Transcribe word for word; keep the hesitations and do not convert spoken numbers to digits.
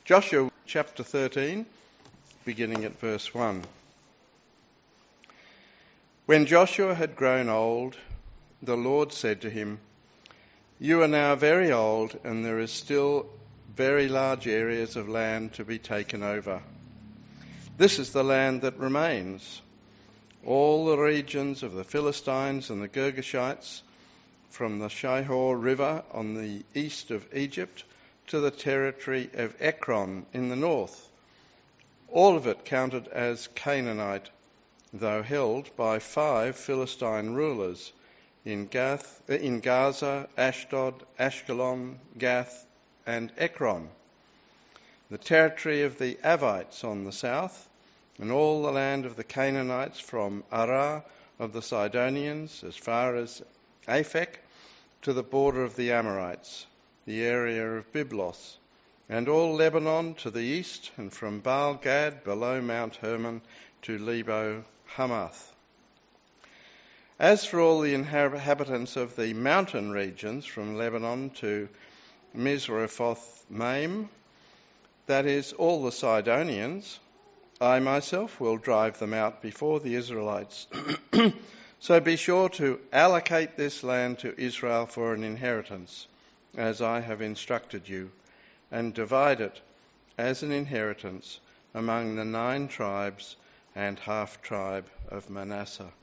Joshua chapter thirteen, beginning at verse one. When Joshua had grown old, the Lord said to him, "You are now very old, and there is still very large areas of land to be taken over. This is the land that remains, all the regions of the Philistines and the Girgashites, from the Shihor River on the east of Egypt to the territory of Ekron in the north. All of it counted as Canaanite, though held by five Philistine rulers in Gath, in Gaza, Ashdod, Ashkelon, Gath, and Ekron. The territory of the Avites on the south, and all the land of the Canaanites from Arah of the Sidonians as far as Aphek to the border of the Amorites, the area of Byblos, and all Lebanon to the east, and from Baal-Gad below Mount Hermon to Lebo Hamath. As for all the inhabitants of the mountain regions from Lebanon to Misrephoth-Maim, that is, all the Sidonians, I myself will drive them out before the Israelites. So be sure to allocate this land to Israel for an inheritance, as I have instructed you, and divide it as an inheritance among the nine tribes and half-tribe of Manasseh."